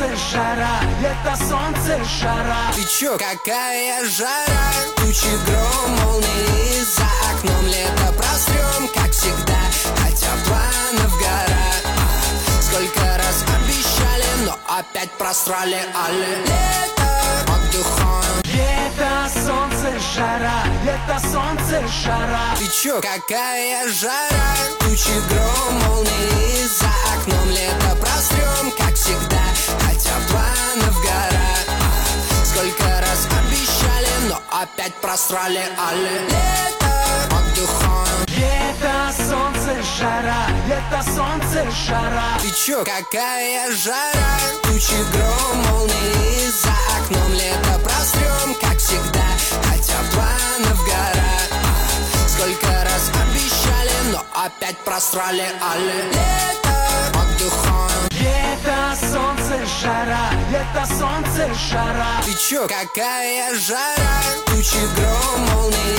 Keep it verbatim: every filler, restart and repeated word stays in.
солнце, жара, лето, солнце, жара. Ты чё, какая жара? Тучи, гром, молнии, за окном лето прострём, как всегда, хотя планов гора. Сколько раз обещали, но опять просрали, але лето, отдыхаем. Лето, солнце, жара, лето, солнце, жара. Ты чё, какая жара? Тучи, гром, молнии, за окном лето прострём, как всегда, хотя планов гора. Сколько раз обещали, но опять просрали, але лето, отдыхаем. Лето, солнце, жара, лето, солнце, жара. Ты чё, какая жара? Тучи, гром, молнии, за окном лето прострём, как всегда, хотя планов гора. Сколько раз обещали, но опять просрали, але лето, отдыхаем. Лето, солнце, жара, лето, солнце, жара. Ты чё, какая жара? Тучи, гром, молнии,